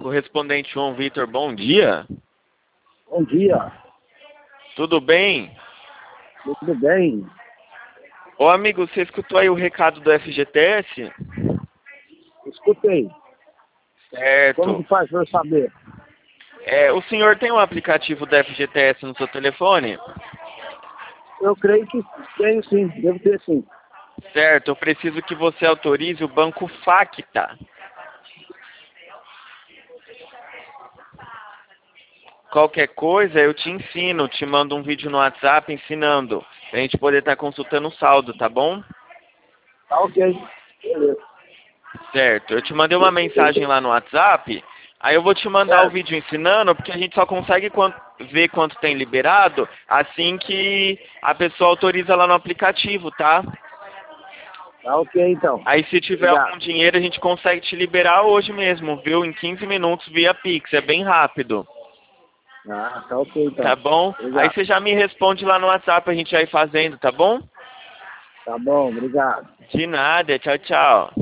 correspondente João Vitor, bom dia. Bom dia, Tudo bem? tudo bem? Ô amigo, você escutou aí o recado do FGTS? Escutei. Como Certo. que faz para eu saber? O senhor tem o aplicativo do FGTS no seu telefone? Eu creio que tenho sim, devo ter sim. Certo, eu preciso que você autorize o Banco Facta. Qualquer coisa eu te ensino, te mando um vídeo no WhatsApp ensinando, pra gente poder estar consultando o saldo, tá bom? Tá ok. Beleza. Certo, eu te mandei uma mensagem lá no WhatsApp, aí eu vou te mandar o Certo. vídeo ensinando, porque a gente só consegue ver quanto tem liberado assim que a pessoa autoriza lá no aplicativo, tá? Tá ok então. Aí se tiver Obrigado. algum dinheiro a gente consegue te liberar hoje mesmo, viu? Em 15 minutos via Pix, é bem rápido, Ah, tá ok tá então. bom? Aí Obrigado. você já me responde lá no WhatsApp, a gente vai fazendo, tá bom? Tá bom, obrigado. De nada, tchau, tchau.